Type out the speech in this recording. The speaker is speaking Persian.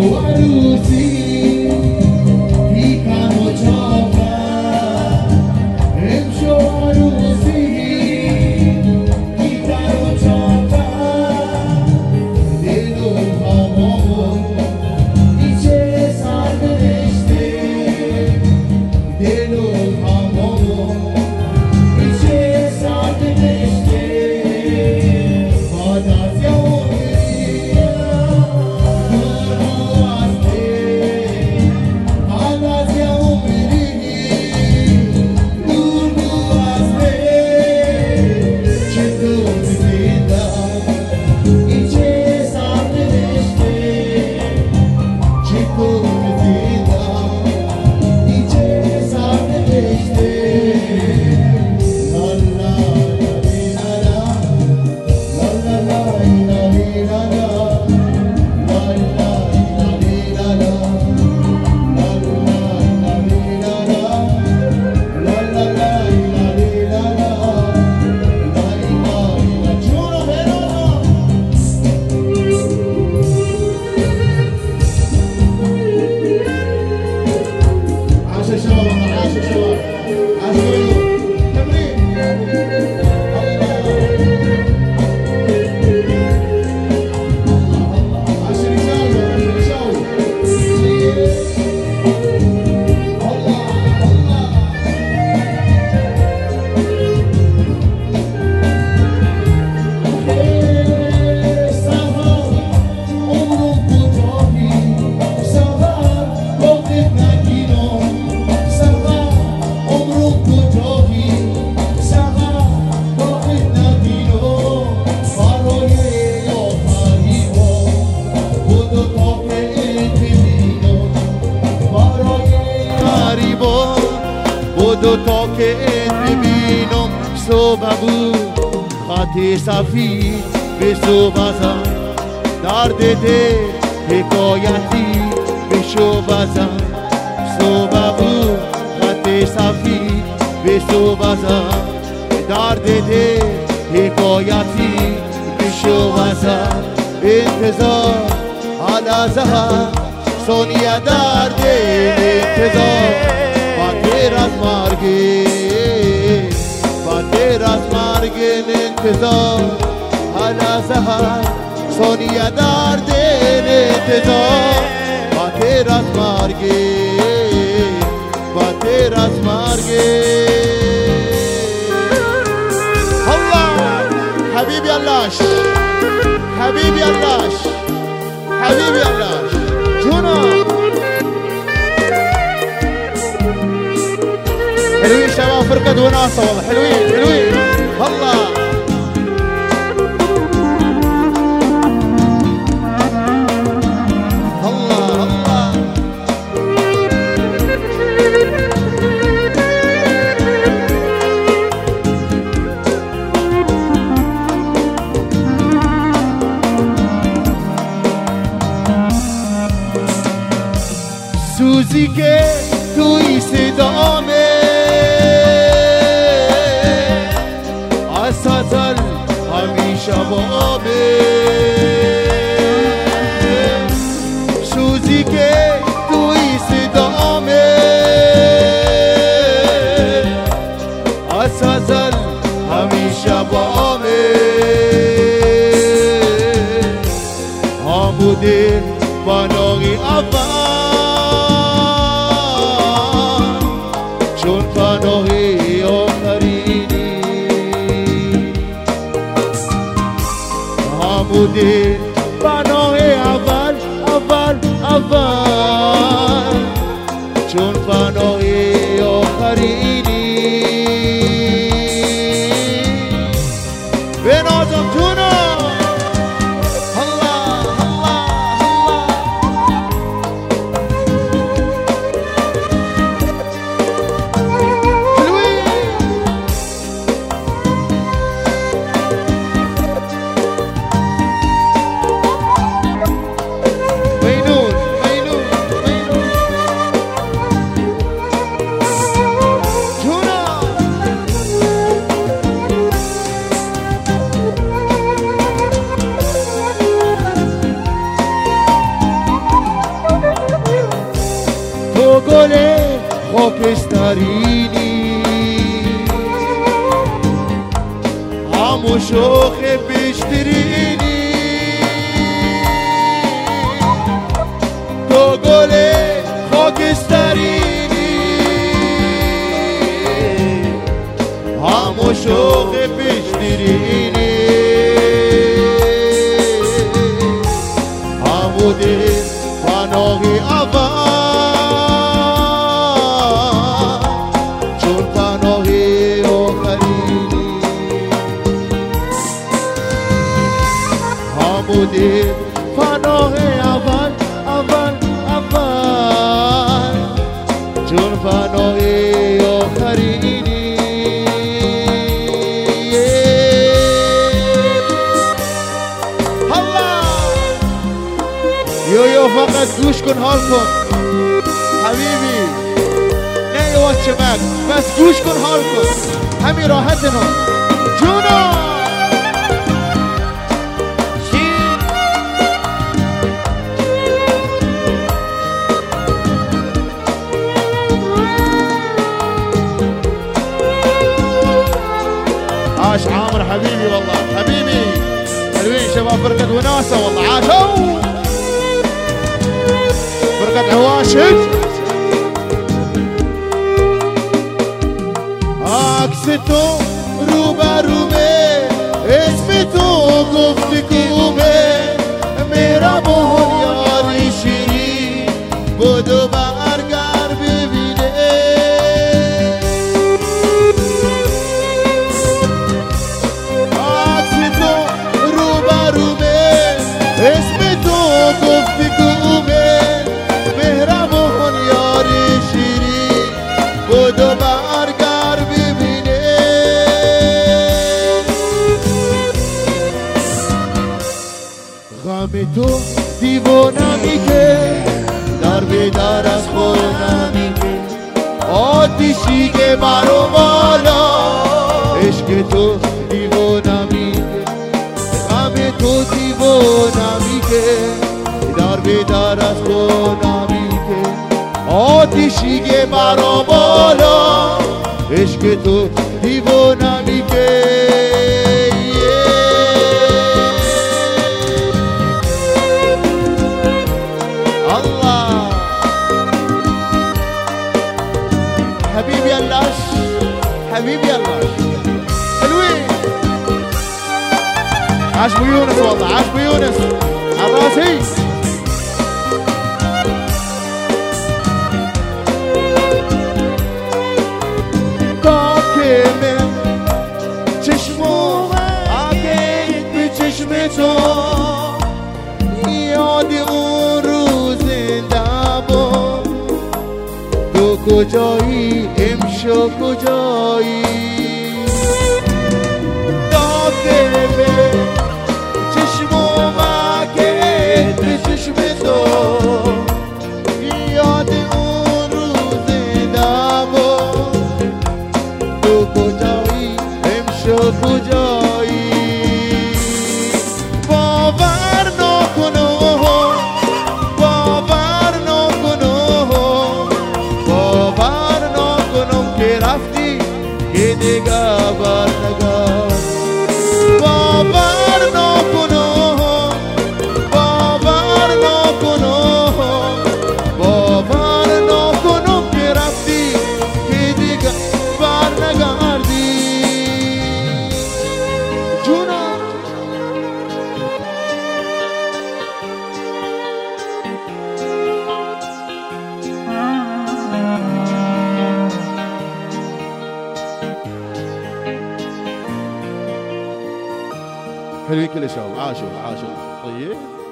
تا که ببینم صبح بود خط سفید به صبح زن درد دل حکایتی به صبح زن صبح بود خط سفید به صبح زن درد دل حکایتی به صبح زن انتظار حالا زهر ثانیه درد انتظار دیر از مرگی و دیر از مرگ انتظار حالا زهر ثانیه در دل انتظار و دیر از مرگی و دیر از مرگی الله حبیبی اللهش حبیبی اللهش حبیبی اللهش جونم حلوين شباب فرقة وناسة والله حلوين حلوين والله الله الله سوزی که توی صدامه سازل همیشه با سوزی که توی صدامه سازل همیشه با آموده بنای اول چون پناهی آخرینی بوده پناه اول اول اول چون پناه آخرینی به نازم جونم الله الله الله حلوين خاکسترینی همو شوخ بیشترینی تو گل خاکسترینی همو شوخ بیشترینی همو دل پناهی اول چون پناهی آخرینی همو دل پناه اول اول اول چون پناه آخرینی یو فقط گوش کن حال کن حبیبی نه یواش چمک بس گوش کن حال کن همین راحت ها جونا عاش عامر حبيبي والله حبيبي حلوين شباب فرقة وناسة والله عاشوا فرقة عواشد عكستو روبرومه اسمتو گفتگومه مهربان یاری شیرین بدو برگر ببینه عکستو روبرومه اسمتو گفتگومه مهربان یاری شیرین بدو برگر ببینه غم تو دیوانمی که در به در از خونمی که آتیشی که برو بالا عشق تو دیوانمی که غم تو دیوانمی که در به در از خونمی که آتیشی که برو بالا عشق تو دیوانمی که حبيبي اللاش حبيبي اللاش حلوين عاش بو يونس والله عاش بو يونس عالراسي كاكمه چشمو اگه به چشم تو یاد اون روز دبا تو کجایی امشو کجایی داغمه چشمو مگه به چشم تو یاد اون روز دبا تو کجایی امشو کجایی باور نکنو باور نکنو باور نکنم که رفتی که دیگه برنگرد باور نکنم باور نکنم باور نکنم که رفتی که دیگه برنگردی جونم حلوين كل شباب عاشوا عاشوا طيب